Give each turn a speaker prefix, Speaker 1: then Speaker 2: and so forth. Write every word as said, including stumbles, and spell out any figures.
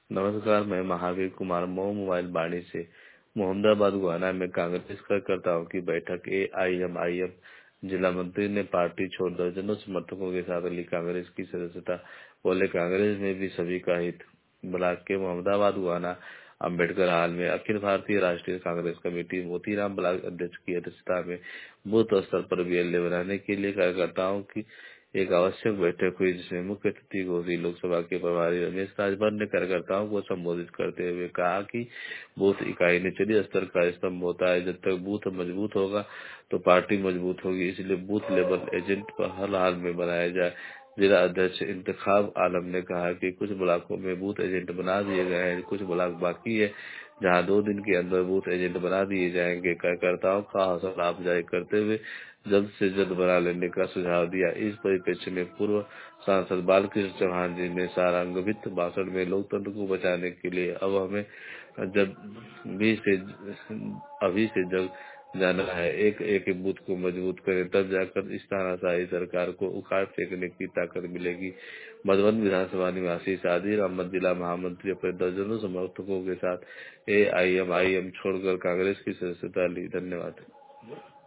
Speaker 1: नमस्कार, मैं महावीर कुमार मऊ मोबाइल बाड़ी से मोहम्मदाबाद गुआना में कांग्रेस कार्यकर्ताओं की बैठक ए आई एम आई एम जिला मंत्री ने पार्टी छोड़ दर्जनों समर्थकों के साथ ली कांग्रेस की सदस्यता। बोले, कांग्रेस में भी सभी का हित। ब्लॉक के मोहम्मदाबाद गुआना अम्बेडकर हाल में अखिल भारतीय राष्ट्रीय कांग्रेस कमेटी मोतीराम ब्लॉक अध्यक्ष की अध्यक्षता में बूथ स्तर पर बीएलए बनाने के लिए कार्यकर्ताओं की एक आवश्यक बैठक हुई, जिसमें मुख्य अतिथि घोसी लोकसभा के प्रभारी रमेश राजभर ने कार्यकर्ताओं को संबोधित करते हुए कहा कि बूथ इकाई निचली स्तर का स्तंभ होता है। जब तक बूथ मजबूत होगा तो पार्टी मजबूत होगी, इसलिए बूथ लेवल एजेंट पर हर हाल में बनाया जाए। जिला अध्यक्ष इंतखाब आलम ने कहा कि कुछ ब्लॉकों में बूथ एजेंट बना दिए गए हैं, कुछ ब्लॉक बाकी है जहां दो दिन के अंदर बूथ एजेंट बना दिए जाएंगे। कार्यकर्ताओं का हौसला अफजाई करते हुए जल्द से जल्द बना लेने का सुझाव दिया। इस परिप्रेक्ष्य में पूर्व सांसद बालकृष्ण चौहान जी ने सारंगवित भाषण में लोकतंत्र को बचाने के लिए अब हमें जब भी से अभी से जग जाना है, एक एक बूथ को मजबूत करें, तब जाकर इस तानाशाही सरकार को उखाड़ फेंकने की ताकत मिलेगी। मधुबन विधानसभा निवासी सादिर अहमद जिला महामंत्री अपने दर्जनों समर्थकों के साथ ए आई एम आई एम छोड़कर कांग्रेस की सदस्यता ली। धन्यवाद।